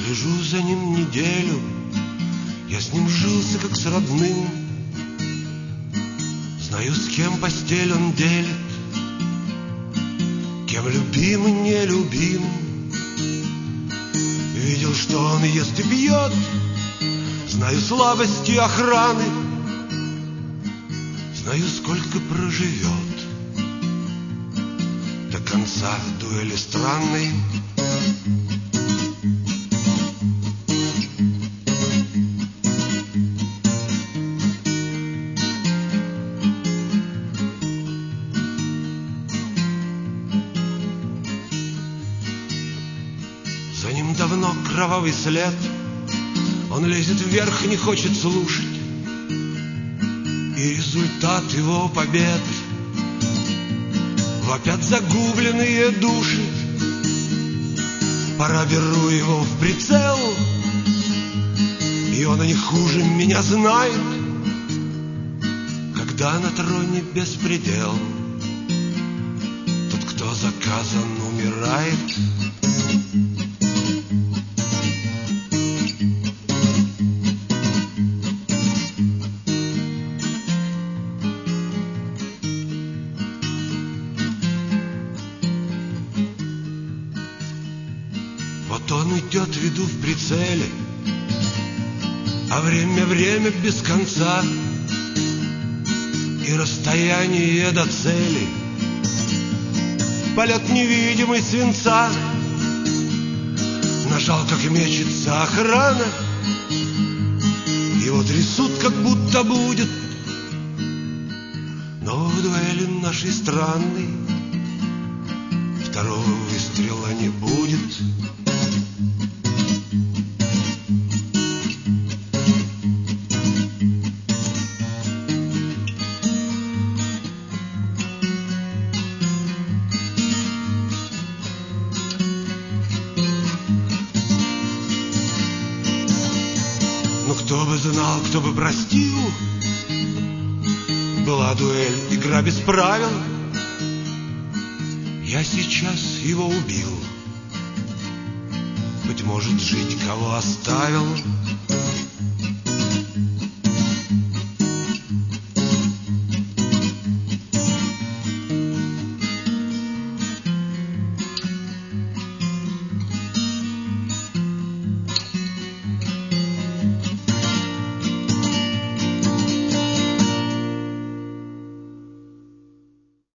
Слежу за ним неделю, я с ним жился как с родным. Знаю, с кем постель он делит, кем любим и не любим. Видел, что он ест и пьет, знаю слабости охраны, знаю, сколько проживет до конца дуэли странной. За ним давно кровавый след, он лезет вверх, не хочет слушать, и результат его побед вопят загубленные души. Пора беру его в прицел, и он не хуже меня знает, когда на троне беспредел. Тот, кто заказан, умирает. Вот он идет, веду в прицеле, а время без конца, и расстояние до цели полет невидимый свинца. Нажал, как мечется охрана, его трясут, как будто будет. Но в дуэли нашей странной второго выстрела не будет. Ну кто бы знал, кто бы простил, была дуэль, игра без правил. Я сейчас его убил, быть может, жить кого оставил.